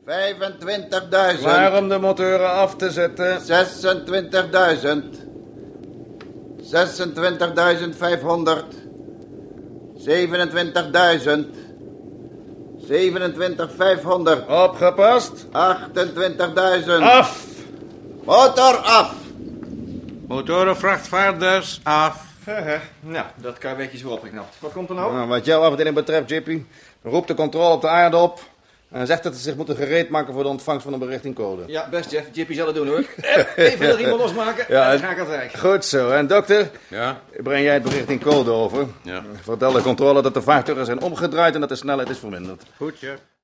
25.000. Klaar om de motoren af te zetten. 26.000. 26.500. 27.000. 27.500. Opgepast. 28.000. Af. Motor af. Motoren vrachtvaarders af. Nou, dat karwetje is wel opgeknapt. Wat komt er nou? Nou, wat jouw afdeling betreft, JP, roep de controle op de aarde op en zegt dat ze zich moeten gereed maken voor de ontvangst van een berichtingcode. Ja, best Jeff. Jippie zal het doen hoor. Even de riemen losmaken Ja, en dan ga ik aan het werk. Goed zo. En dokter, Ja? breng jij het berichtingcode over. Ja. Vertel de controle dat de vaartuigen zijn omgedraaid en dat de snelheid is verminderd. Goed, ja.